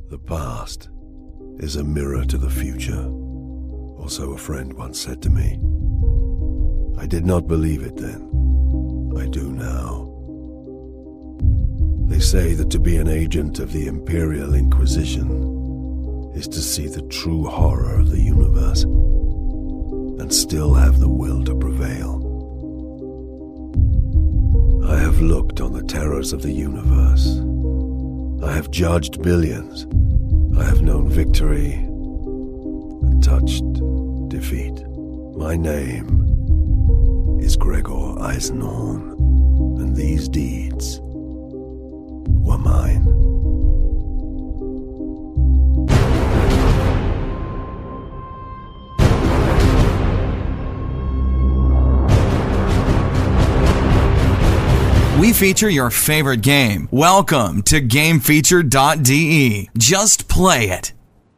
The past is a mirror to the future, or so a friend once said to me. I did not believe it then. I do now. They say that to be an agent of the Imperial Inquisition is to see the true horror of the universe and still have the will to prevail. I have looked on the terrors of the universe. I have judged billions. I have known victory and touched defeat. My name is Gregor Eisenhorn, and these deeds were mine. We feature your favorite game. Welcome to GameFeature.de. Just play it.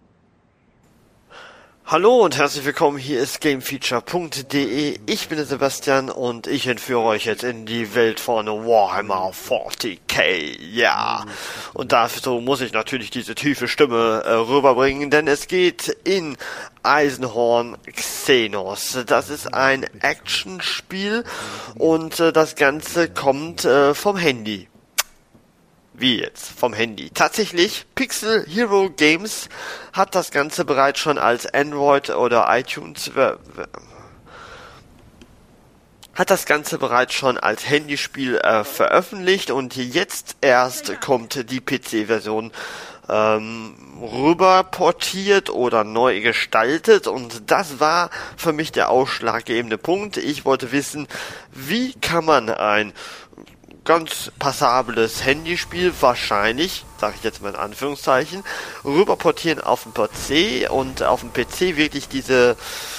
Hallo und herzlich willkommen, hier ist GameFeature.de. Ich bin der Sebastian und ich entführe euch jetzt in die Welt von Warhammer 40k. Ja, und dafür muss ich natürlich diese tiefe Stimme rüberbringen, denn es geht in Eisenhorn Xenos. Das ist ein Actionspiel und das Ganze kommt vom Handy. Wie jetzt? Vom Handy. Tatsächlich, Pixel Hero Games hat das Ganze bereits schon als Android oder iTunes hat das Ganze bereits schon als Handyspiel veröffentlicht und jetzt erst kommt die PC-Version rüber portiert oder neu gestaltet, und das war für mich der ausschlaggebende Punkt. Ich wollte wissen, wie kann man ein ganz passables Handyspiel wahrscheinlich, sage ich jetzt mal in Anführungszeichen, rüberportieren auf den PC und auf dem PC wirklich diese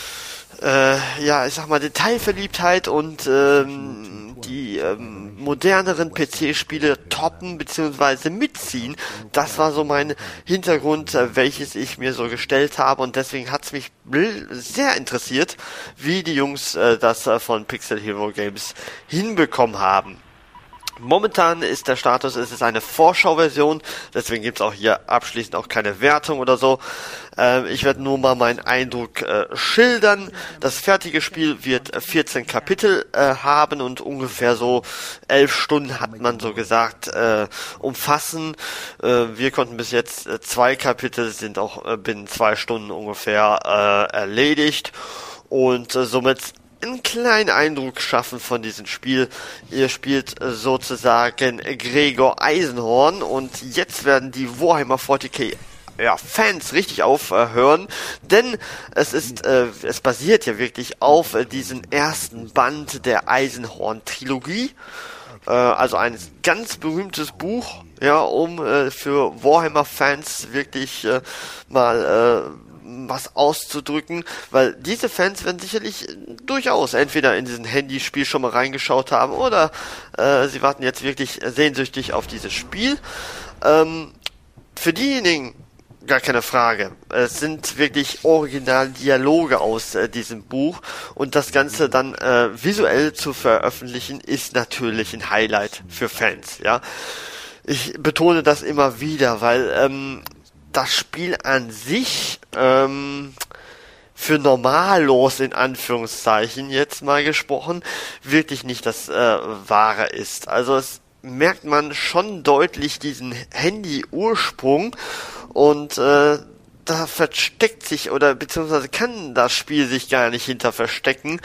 Detailverliebtheit und die moderneren PC-Spiele toppen bzw. mitziehen. Das war so mein Hintergrund, welches ich mir so gestellt habe, und deswegen hat es mich sehr interessiert, wie die Jungs das von Pixel Hero Games hinbekommen haben. Momentan ist der Status, es ist eine Vorschauversion, deswegen gibt es auch hier abschließend auch keine Wertung oder so. Ich werde nur mal meinen Eindruck schildern. Das fertige Spiel wird 14 Kapitel haben und ungefähr so 11 Stunden, hat man so gesagt, umfassen. Wir konnten bis jetzt 2 Kapitel, sind auch binnen 2 Stunden ungefähr erledigt, und somit einen kleinen Eindruck schaffen von diesem Spiel. Ihr spielt sozusagen Gregor Eisenhorn, und jetzt werden die Warhammer 40k Fans richtig aufhören, denn es basiert ja wirklich auf diesen ersten Band der Eisenhorn-Trilogie, also ein ganz berühmtes Buch, ja, um für Warhammer-Fans wirklich mal was auszudrücken, weil diese Fans werden sicherlich durchaus entweder in diesen Handyspiel schon mal reingeschaut haben oder sie warten jetzt wirklich sehnsüchtig auf dieses Spiel. Für diejenigen gar keine Frage. Es sind wirklich Originaldialoge aus diesem Buch, und das Ganze dann visuell zu veröffentlichen ist natürlich ein Highlight für Fans. Ja, ich betone das immer wieder, weil das Spiel an sich für normallos in Anführungszeichen jetzt mal gesprochen wirklich nicht das Wahre ist. Also es merkt man schon deutlich diesen Handy-Ursprung, und da versteckt sich, oder beziehungsweise kann das Spiel sich gar nicht hinter verstecken.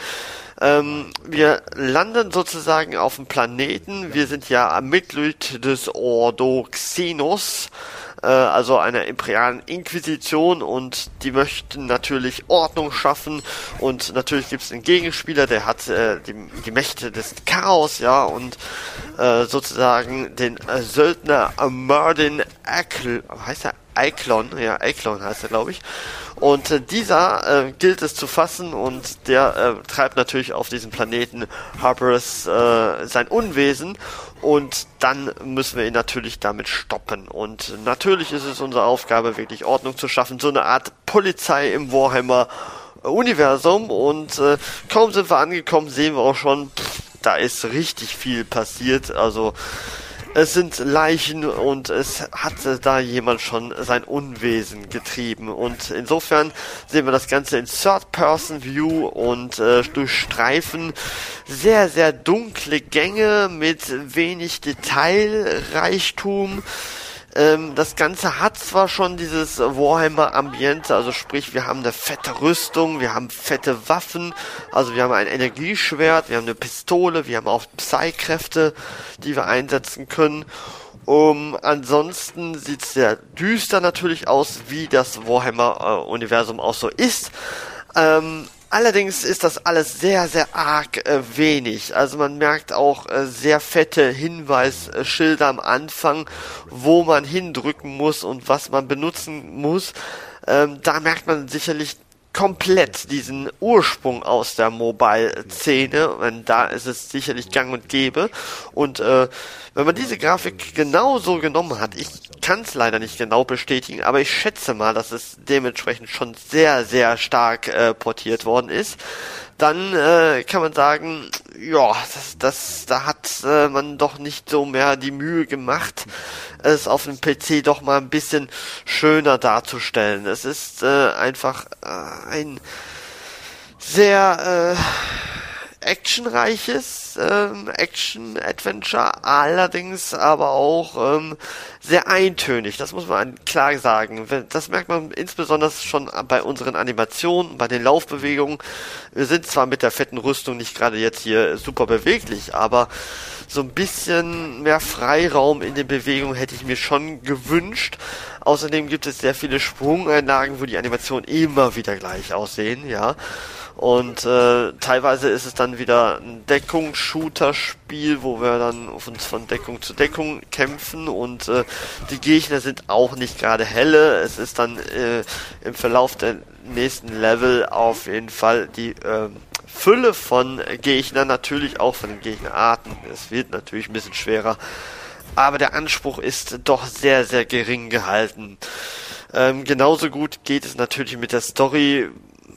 Wir landen sozusagen auf dem Planeten. Wir sind ja Mitglied des Ordo Xenos, also einer imperialen Inquisition, und die möchten natürlich Ordnung schaffen, und natürlich gibt es einen Gegenspieler, der hat die Mächte des Chaos, ja, und sozusagen den Söldner Merdin Eichlon, ja, Eichlon heißt er, glaube ich. Und dieser gilt es zu fassen, und der treibt natürlich auf diesem Planeten Harperus sein Unwesen, und dann müssen wir ihn natürlich damit stoppen. Und natürlich ist es unsere Aufgabe, wirklich Ordnung zu schaffen, so eine Art Polizei im Warhammer Universum, und kaum sind wir angekommen, sehen wir auch schon, da ist richtig viel passiert. Also Es sind Leichen und es hat da jemand schon sein Unwesen getrieben. Und insofern sehen wir das Ganze in Third-Person-View und durchstreifen sehr, sehr dunkle Gänge mit wenig Detailreichtum. Das Ganze hat zwar schon dieses Warhammer-Ambiente, also sprich, wir haben eine fette Rüstung, wir haben fette Waffen, also wir haben ein Energieschwert, wir haben eine Pistole, wir haben auch Psy-Kräfte, die wir einsetzen können. Ansonsten sieht es sehr düster natürlich aus, wie das Warhammer-Universum auch so ist. Allerdings ist das alles sehr, sehr arg wenig. Also man merkt auch sehr fette Hinweisschilder am Anfang, wo man hindrücken muss und was man benutzen muss. Da merkt man sicherlich komplett diesen Ursprung aus der Mobile-Szene. Da ist es sicherlich gang und gäbe. Und wenn man diese Grafik genauso genommen hat, ich kann es leider nicht genau bestätigen, aber ich schätze mal, dass es dementsprechend schon sehr, sehr stark portiert worden ist, dann kann man sagen, ja, da hat man doch nicht so mehr die Mühe gemacht, es auf dem PC doch mal ein bisschen schöner darzustellen. Es ist einfach ein sehr actionreiches Action-Adventure, allerdings aber auch sehr eintönig, das muss man klar sagen. Das merkt man insbesondere schon bei unseren Animationen, bei den Laufbewegungen. Wir sind zwar mit der fetten Rüstung nicht gerade jetzt hier super beweglich, aber so ein bisschen mehr Freiraum in den Bewegungen hätte ich mir schon gewünscht. Außerdem gibt es sehr viele Sprungeinlagen, wo die Animationen immer wieder gleich aussehen, ja. Und teilweise ist es dann wieder ein Deckungsshooter-Spiel, wo wir dann uns von Deckung zu Deckung kämpfen und die Gegner sind auch nicht gerade helle. Es ist dann im Verlauf der nächsten Level auf jeden Fall die Fülle von Gegnern, natürlich auch von den Gegnerarten. Es wird natürlich ein bisschen schwerer, aber der Anspruch ist doch sehr, sehr gering gehalten. Genauso gut geht es natürlich mit der Story.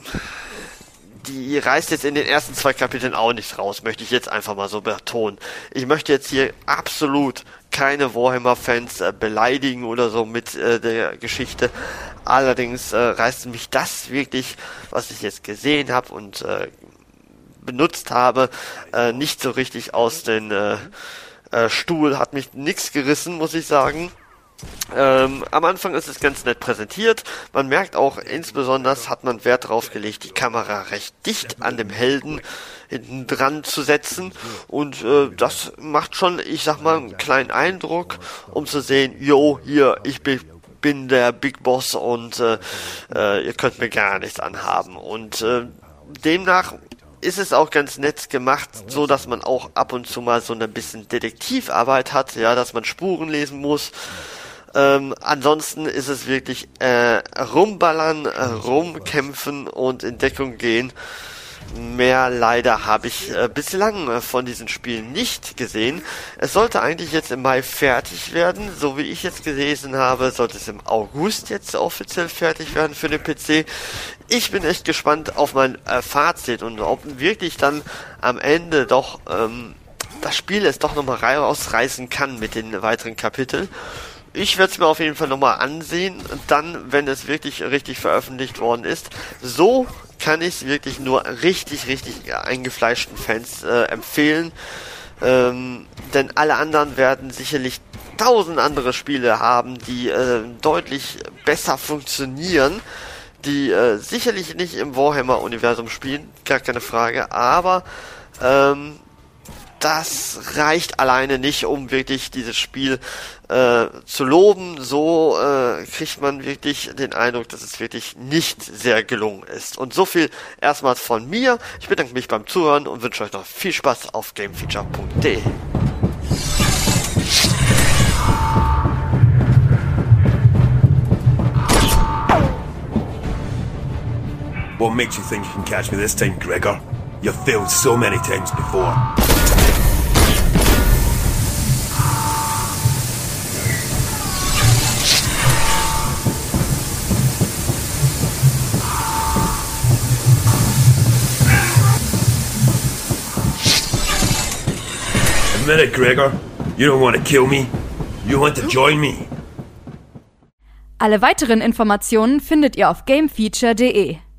Die reißt jetzt in den ersten 2 Kapiteln auch nicht raus, möchte ich jetzt einfach mal so betonen. Ich möchte jetzt hier absolut keine Warhammer-Fans beleidigen oder so mit der Geschichte. Allerdings reißt mich das wirklich, was ich jetzt gesehen habe und benutzt habe, nicht so richtig aus den Stuhl. Hat mich nichts gerissen, muss ich sagen. Am Anfang ist es ganz nett präsentiert. Man merkt auch, insbesondere hat man Wert darauf gelegt, die Kamera recht dicht an dem Helden hinten dran zu setzen. Und das macht schon, ich sag mal, einen kleinen Eindruck, um zu sehen, yo, hier, ich bin der Big Boss und ihr könnt mir gar nichts anhaben. Und demnach ist es auch ganz nett gemacht, so dass man auch ab und zu mal so ein bisschen Detektivarbeit hat, ja, dass man Spuren lesen muss. Ansonsten ist es wirklich rumballern, rumkämpfen und in Deckung gehen. Mehr leider habe ich bislang von diesen Spielen nicht gesehen. Es sollte eigentlich jetzt im Mai fertig werden. So wie ich jetzt gelesen habe, sollte es im August jetzt offiziell fertig werden für den PC. Ich bin echt gespannt auf mein Fazit und ob wirklich dann am Ende doch das Spiel es doch nochmal rausreißen kann mit den weiteren Kapiteln. Ich werde es mir auf jeden Fall nochmal ansehen, dann, wenn es wirklich richtig veröffentlicht worden ist. So kann ich es wirklich nur richtig eingefleischten Fans empfehlen. Denn alle anderen werden sicherlich 1000 andere Spiele haben, die deutlich besser funktionieren, die sicherlich nicht im Warhammer-Universum spielen, gar keine Frage, aber das reicht alleine nicht, um wirklich dieses Spiel zu loben. So kriegt man wirklich den Eindruck, dass es wirklich nicht sehr gelungen ist. Und so viel erstmals von mir. Ich bedanke mich beim Zuhören und wünsche euch noch viel Spaß auf gamefeature.de. What makes you think you can catch me this time, Gregor? You've failed so many times before. A minute, Gregor. You don't want to kill me. You want to join me. Alle weiteren Informationen findet ihr auf gamefeature.de.